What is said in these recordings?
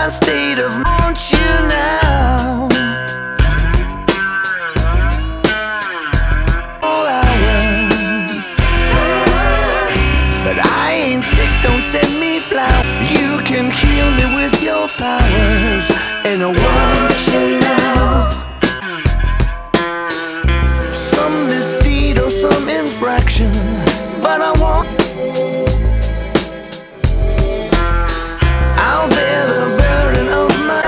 my state of want you now. But I ain't sick, don't send me flowers. You can heal me with your powers, and I want you now. Some misdeed or some infraction, but I want. I'll bear the burden of my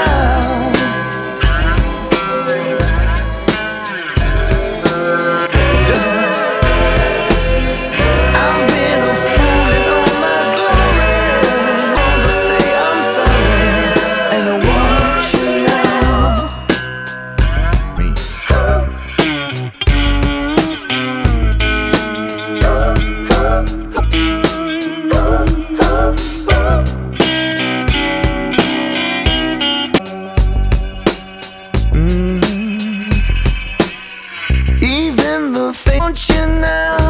I've been a fool in all my glory. Want to say I'm sorry, and I want you now. Me. Even the thing want you now.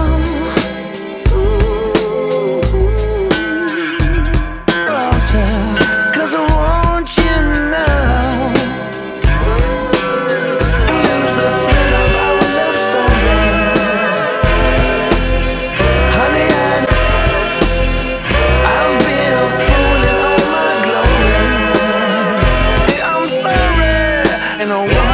Cause I want you now. Lose the thread of our love story. Honey, I've been a fool in all my glory. I'm sorry, and I want